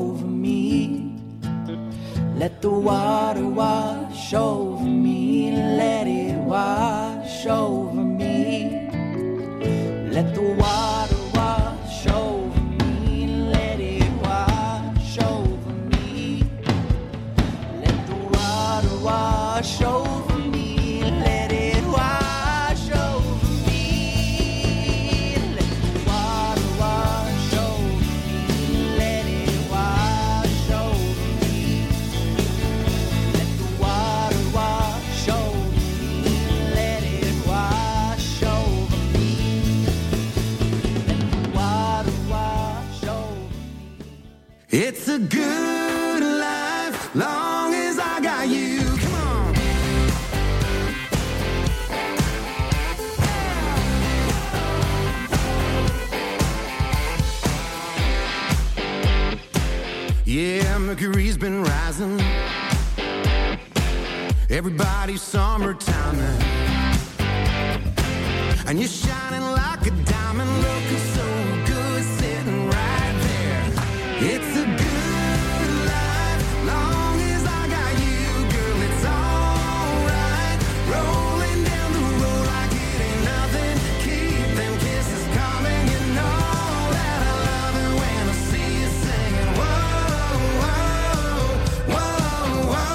over me. Let the water wash over me. Let it wash over me. Let the water wash over me. Let it wash over me. Let the water wash over me. Let it wash over me. Let the water wash over me. Let it wash over me. Let the water wash over me. Let it wash over me. Let the water wash over me. It's a good life, long as I got you. Come on. Yeah, Mercury's been rising. Everybody's summertime, and you're shining like a diamond, looking so good, sitting right there. It's a good life, long as I got you, girl. It's alright, rolling down the road like it ain't nothing. Keep them kisses coming, you know that I love it when I see you singing. Whoa, whoa, whoa, whoa.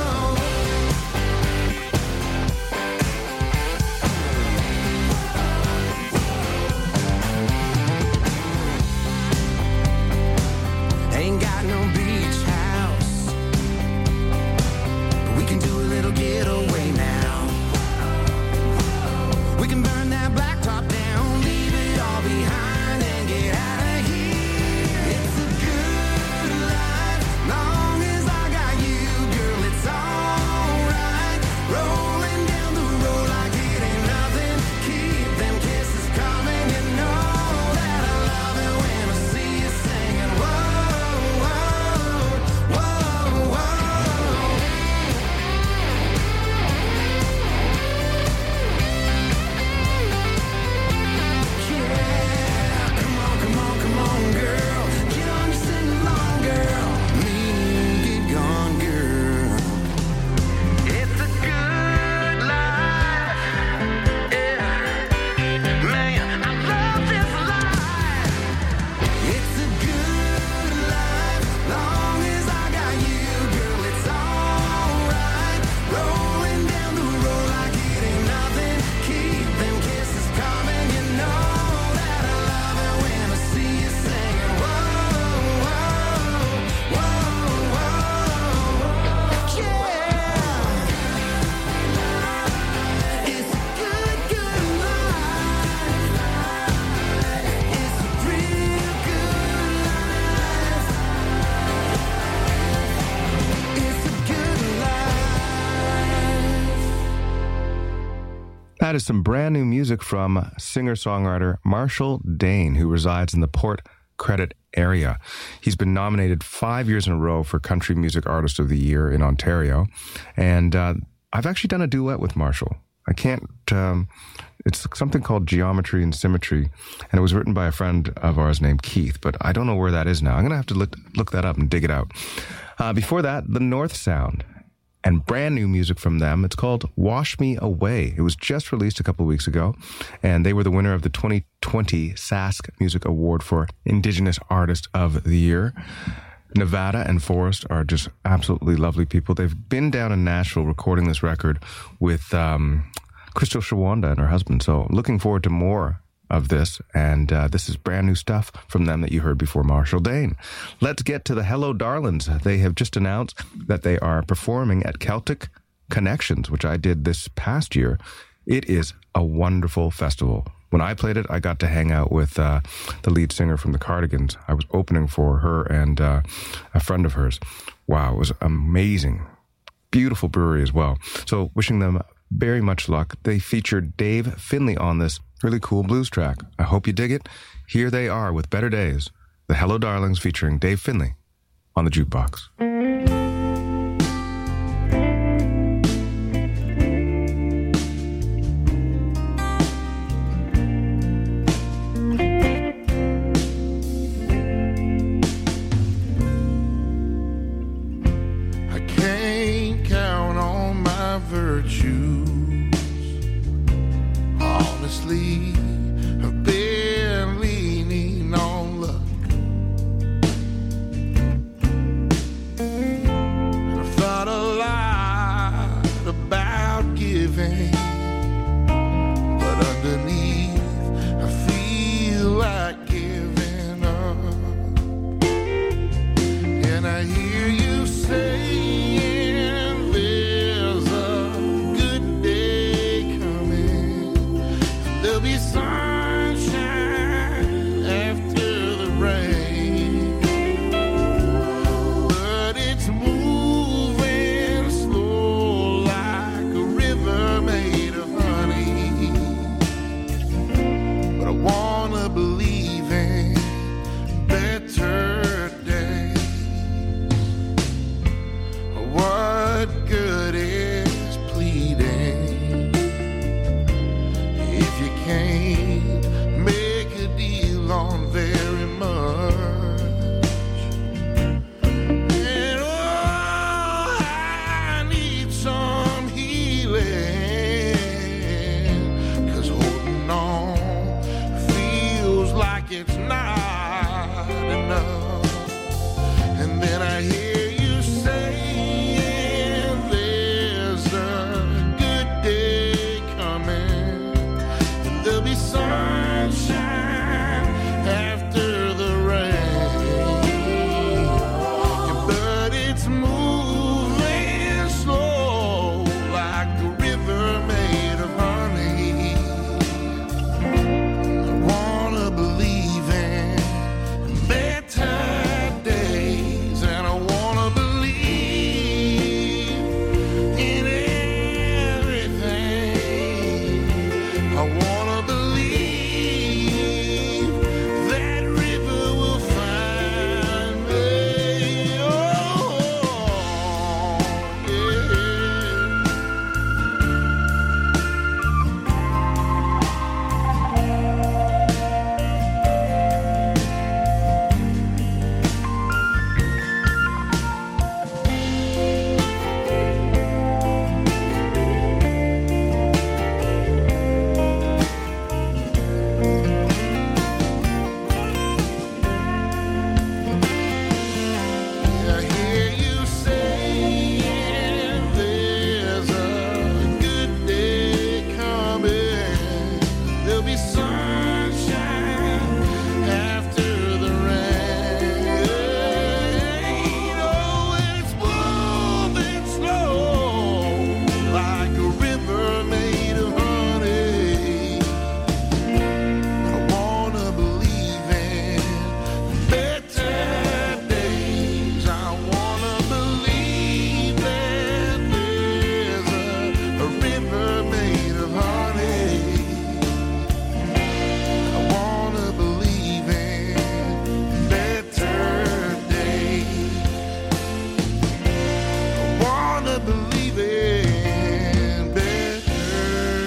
Ain't got no beach house, but we can do a little getaway now. We can burn that blacktop down, leave it all behind and get out of here. It's a good life, long as I got you, girl. It's alright, rolling down the road like it ain't nothing. Keep them kisses coming, you know that I love it when I see you singing. Whoa, whoa, whoa, whoa. Yeah, come on, come on, come on, girl. Get on your sing along, girl. Me and you get gone, girl. It's a good life, yeah. Man, I love this life. It's a good life, long as I got you, girl. It's alright, rolling down the road like it ain't nothing. Keep them kisses coming, you know that I love it when I see you singing. Whoa, whoa, whoa, whoa, yeah. It's a good, good life. It's a real good life. It's a good life. That is some brand new music from singer-songwriter Marshall Dane, who resides in the Port Credit area. He's been nominated 5 years in a row for Country Music Artist of the Year in Ontario. And I've actually done a duet with Marshall. I can't... it's something called Geometry and Symmetry, and it was written by a friend of ours named Keith, but I don't know where that is now. I'm going to have to look that up and dig it out. Before that, The North Sound, and brand new music from them. It's called Wash Me Away. It was just released a couple of weeks ago, and they were the winner of the 2020 Sask Music Award for Indigenous Artist of the Year. Nevada and Forrest are just absolutely lovely people. They've been down in Nashville recording this record with Crystal Shawanda and her husband, so looking forward to more of this, and this is brand new stuff from them that you heard before Marshall Dane. Let's get to the Hello Darlings. They have just announced that they are performing at Celtic Connections, which I did this past year. It is a wonderful festival. When I played it, I got to hang out with the lead singer from the Cardigans. I was opening for her and a friend of hers. Wow, it was amazing. Beautiful brewery as well. So wishing them very much luck. They featured Dave Finlay on this really cool blues track. I hope you dig it. Here they are with Better Days. The Hello Darlings featuring Dave Finlay on the jukebox. virtues. Honestly, I've been leaning on luck. I thought a lot about giving, but underneath I feel like giving up. And I hear you saying there's a good day coming. There'll be sunshine after the rain, but it's moving slow like a river made of honey. But I wanna believe in better days. What good is pleading if you can't make a deal on very much? And oh, I need some healing, 'cause holding on feels like it's not enough. And then I hear you saying there's a good day coming, and there'll be sunshine after the rain. Yeah, but it's moving slow like a river made of honey. I wanna believe in better days, and I wanna believe in everything. I wanna believe that river will find me. Oh, yeah. I hear you saying there's a good day coming. There'll be sunshine after the rain. Oh, it's moving slow like a river made of honey. I wanna believe in better days. I wanna believe that there's a river made of honey. I wanna believe in better days. I wanna believe in better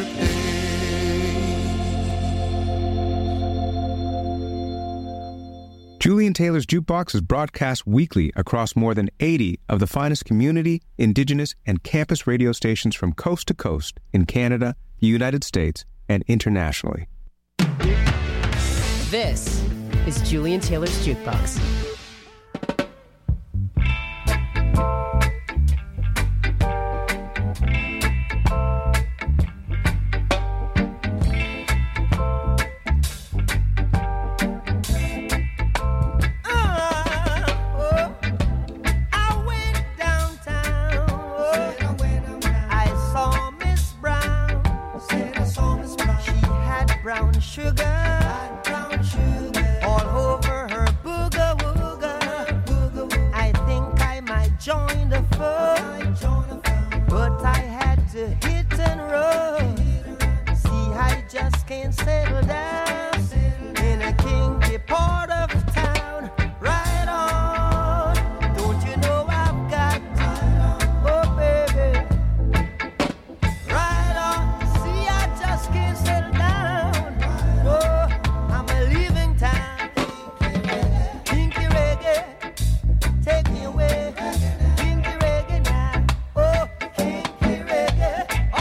days. Julian Taylor's Jukebox is broadcast weekly across more than 80 of the finest community, indigenous, and campus radio stations from coast to coast in Canada, the United States, and internationally. This is Julian Taylor's Jukebox. I went downtown. I saw Miss Brown. She had brown sugar all over her booga wooga. I think I might join the fun, but I had to hit and run. See, I just can't settle down in a kinky part of town. Right on, don't you know I've got to? Oh baby, right on. See, I just can't settle down. Oh, I'm a leaving town. Kinky reggae, take me away. Kinky reggae now. Oh, kinky reggae.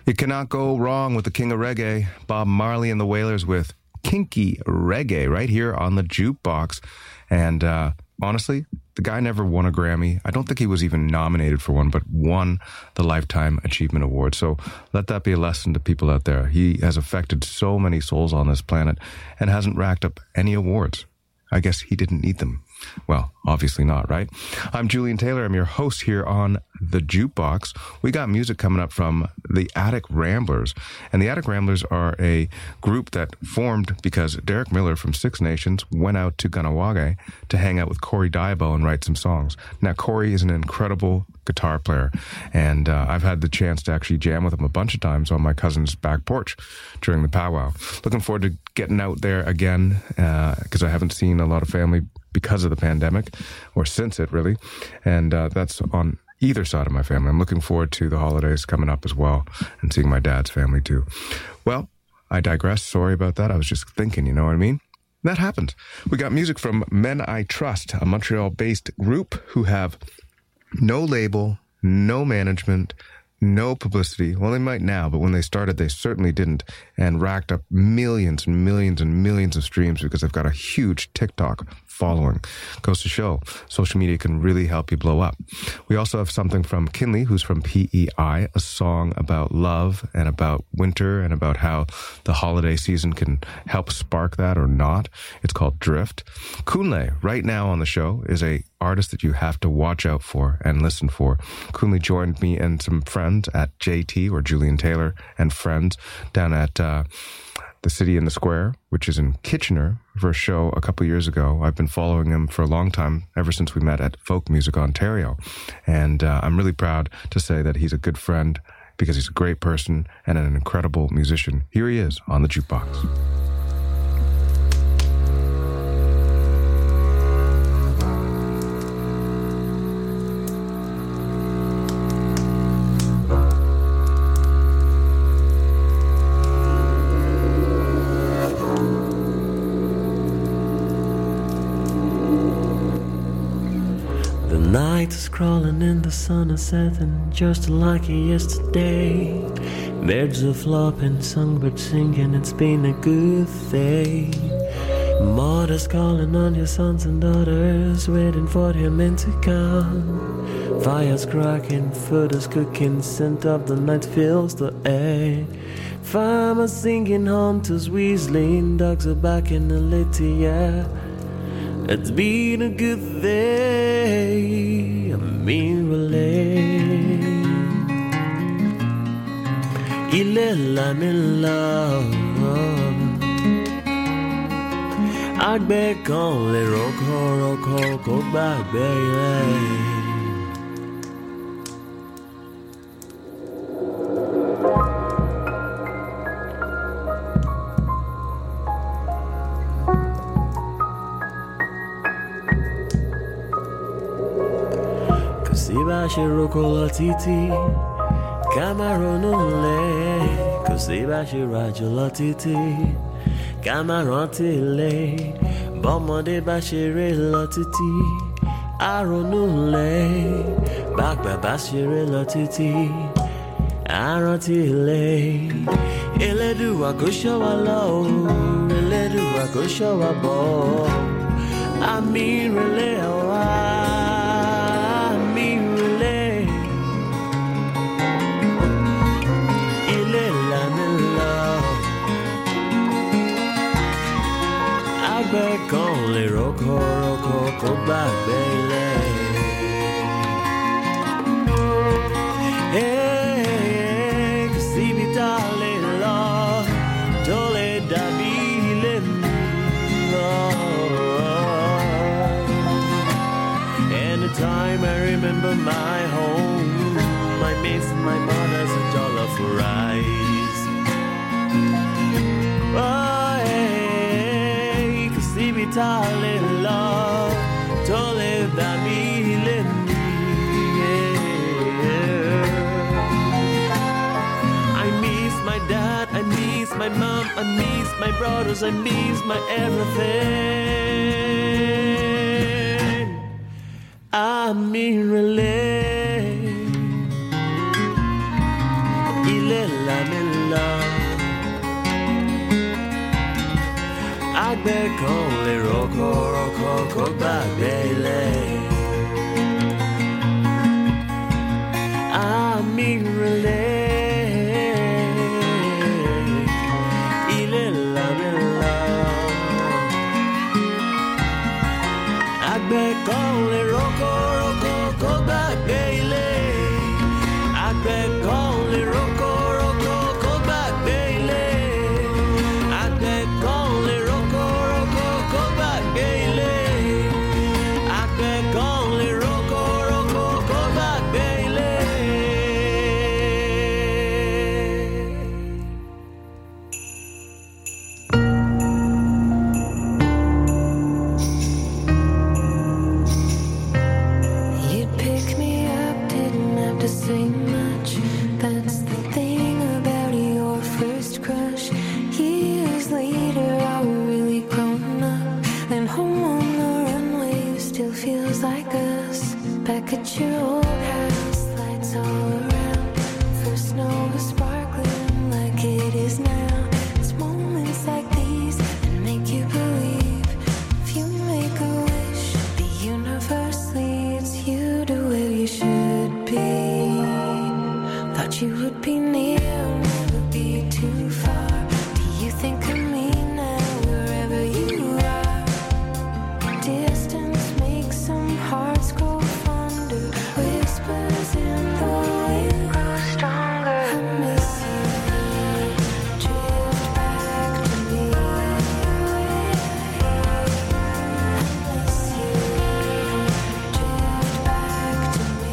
You cannot go wrong with the king of reggae, Bob Marley and the Wailers with Kinky Reggae right here on the Jukebox. And honestly, the guy never won a Grammy. I don't think he was even nominated for one, but won the Lifetime Achievement Award. So let that be a lesson to people out there. He has affected so many souls on this planet and hasn't racked up any awards. I guess he didn't need them. Well, obviously not, right? I'm Julian Taylor. I'm your host here on The Jukebox. We got music coming up from the Attic Ramblers. And the Attic Ramblers are a group that formed because Derek Miller from Six Nations went out to Kahnawake to hang out with Corey Diabo and write some songs. Now, Corey is an incredible guitar player, and I've had the chance to actually jam with him a bunch of times on my cousin's back porch during the powwow. Looking forward to getting out there again because I haven't seen a lot of family because of the pandemic, or since it really, and that's on either side of my family. I'm looking forward to the holidays coming up as well and seeing my dad's family too. Well, I digress. Sorry about that. I was just thinking, you know what I mean? That happens. We got music from Men I Trust, a Montreal-based group who have no label, no management, no publicity. Well, they might now, but when they started, they certainly didn't, and racked up millions and millions and millions of streams because they've got a huge TikTok following. Goes to show social media can really help you blow up. We also have something from Kinley, who's from PEI, a song about love and about winter and about how the holiday season can help spark that or not. It's called Drift. Kunle, right now on the show, is a artist that you have to watch out for and listen for. Kunle joined me and some friends at JT, or Julian Taylor and Friends, down at the City in the Square, which is in Kitchener, for a show a couple years ago. I've been following him for a long time, ever since we met at Folk Music Ontario. And I'm really proud to say that he's a good friend because he's a great person and an incredible musician. Here he is on the Jukebox. Night is crawling and the sun is setting just like yesterday. Birds are flopping, songbirds singing, it's been a good day. Mother's calling on your sons and daughters, waiting for their men to come. Fire's cracking, food is cooking, scent of the night fills the air. Farmers singing, hunters whistling, dogs are back in the little air. It's been a good day, I'm in relay. Ilela mi love. Àgbẹ̀ kan lè rọ́kọ̀ kó gbàgbé ilẹ̀. Kò sí bá ṣe roko lọ títí ká má ronú lẹ̀. Kò sí bá ṣe ràjò lọ títí ká má rántí ilé. Bọ́mọdé bá ṣeré lọ títí á ronú lẹ̀. Bàgbà bá ṣeré lọ títí á rántí ilé. Elédùà kó ṣọ́ wa lọ o, Elédùà kó ṣọ́ wa bọ̀. Àmì ìrẹ̀lẹ̀ wa. Àgbẹ̀ kan lè rọ́kọ̀ kó gbàgbé ilẹ̀. Kò síbi tá a lè lọ tó lè dàbí ilé mi. Anytime I remember my home, I miss my mother's jollof rice. Síbi tá a lè lọ tó lè dàbí ilé mi. I miss my dad, I miss my mom, I miss my brothers, I miss my everything. I'm in relay. Ilela kan lè rọ́kọ̀ kó gbàgbé ilé. Àmì ìrẹ̀lẹ̀ ilé làmìlà. Àgbẹ̀ kan lè rọ́kọ̀ kó gbàgbé ilé. Àgbẹ̀ kan lè rọ́kọ̀ kó gbàgbé ilé. Àgbẹ̀ kan lè rọ́kọ̀ kó gbàgbé ilé. Àgbẹ̀ kan lè rọ́kọ̀ kó gbàgbé ilé. You pick me up, didn't have to say much. That's the thing about your first crush. Years later, I were really grown up. Then home on the runway still feels like us. Back at your old house, lights all around. First snow was sparkling like it is now. It's moments like these that make you believe. If you make a wish, the universe leads you to where you should be. Thought you would be near, never be too far. Do you think of me now, wherever you are? Distance makes some hearts grow fonder. Whispers in the wind grow stronger. I miss you. Drift back to me. I miss you. Drift back to me.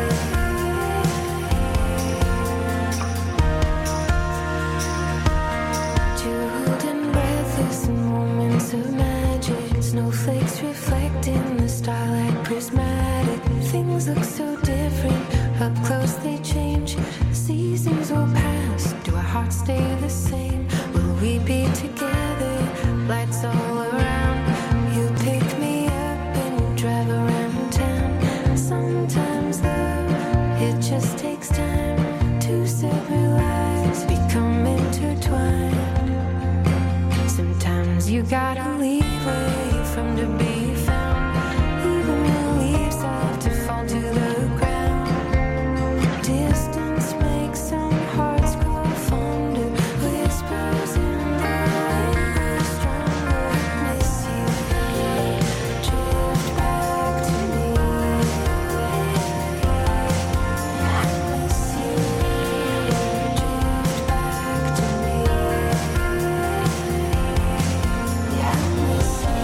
Jeweled and breathless in moments of magic. Snowflakes reflect in the starlight prismatic. Things look so different. Up close they change. Seasons will pass. Do our hearts stay the same? Will we be together? Lights all around. You pick me up and drive around town. Sometimes love, it just takes time. Two separate lives become intertwined. Sometimes you gotta leave where you're from to be found. Even the leaves have to fall to the ground. Distance makes some hearts grow fonder. Whispers in the wind grow stronger. I miss you. Drift back to me. I miss you. Drift back to me. I miss you.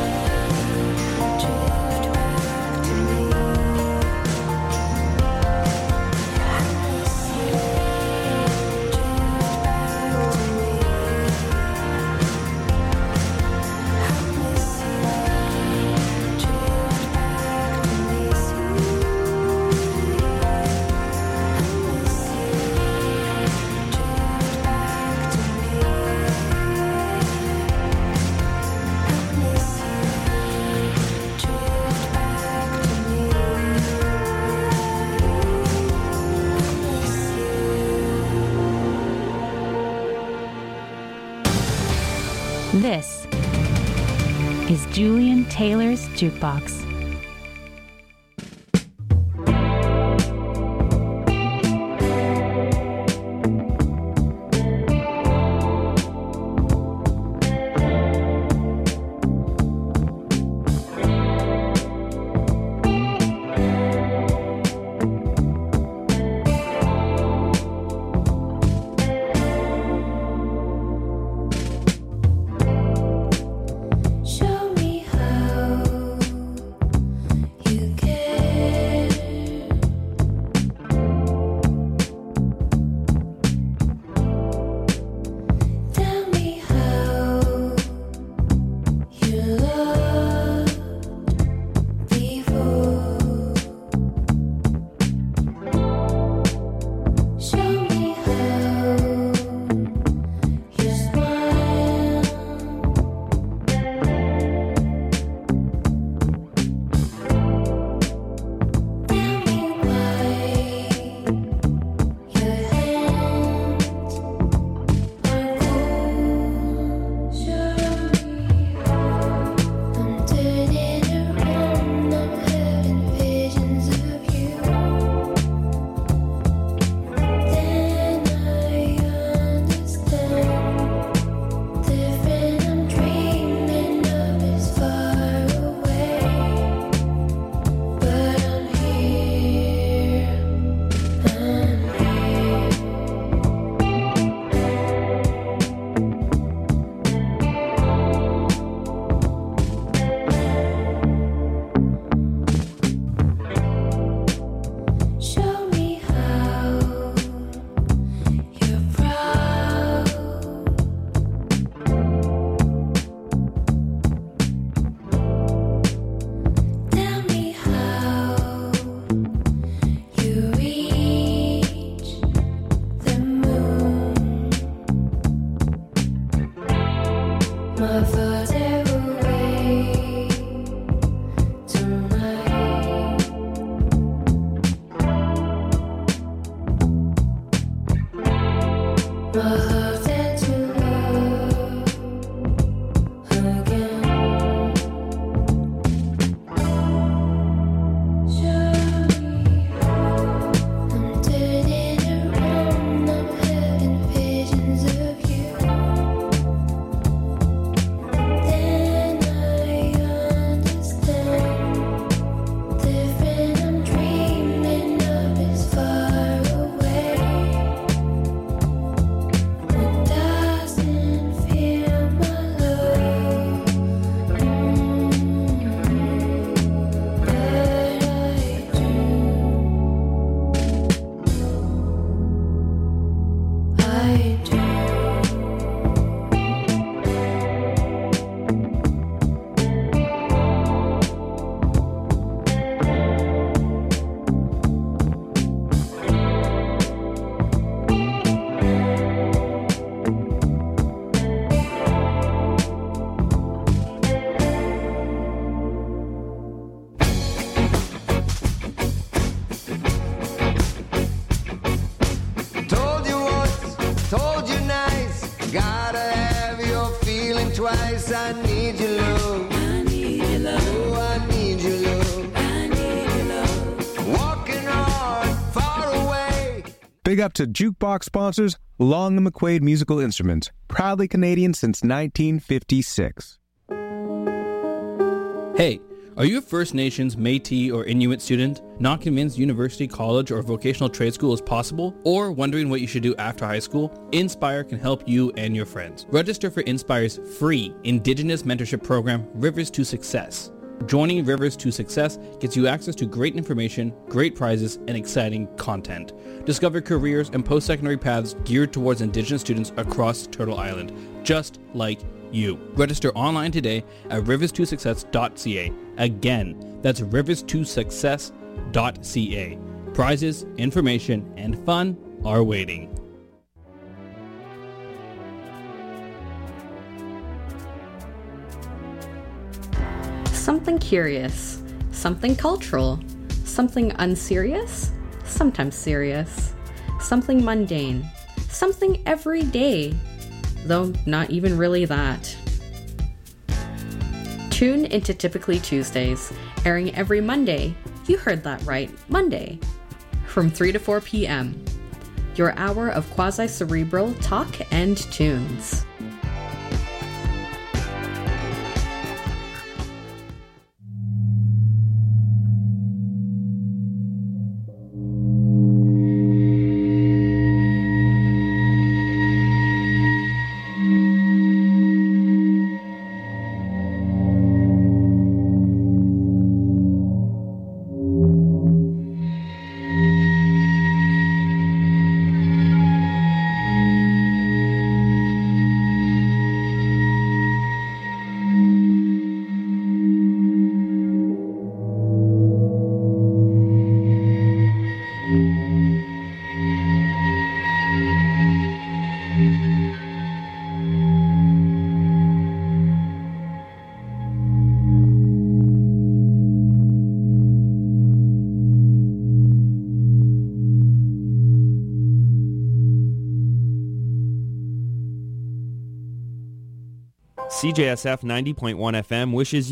Drift back to me. I miss you. Drift back to me. This is Julian Taylor's Jukebox. Show me how twice. I need your love. I need your love. Oh, I need your love. I need your love. Walking on far away. Big up to Jukebox sponsors Long and McQuaid Musical Instruments, proudly Canadian since 1956. Hey, are you a First Nations, Métis, or Inuit student? Not convinced university, college, or vocational trade school is possible? Or wondering what you should do after high school? Inspire can help you and your friends. Register for Inspire's free Indigenous mentorship program, Rivers to Success. Joining Rivers to Success gets you access to great information, great prizes, and exciting content. Discover careers and post-secondary paths geared towards Indigenous students across Turtle Island, just like you. Register online today at rivers2success.ca. Again, that's rivers2success.ca. Prizes, information, and fun are waiting. Something curious, something cultural, something unserious, sometimes serious, something mundane, something everyday, though not even really that. Tune into Typically Tuesdays, airing every Monday. You heard that right, Monday, from 3 to 4 p.m. Your hour of quasi-cerebral talk and tunes. CJSF 90.1 FM wishes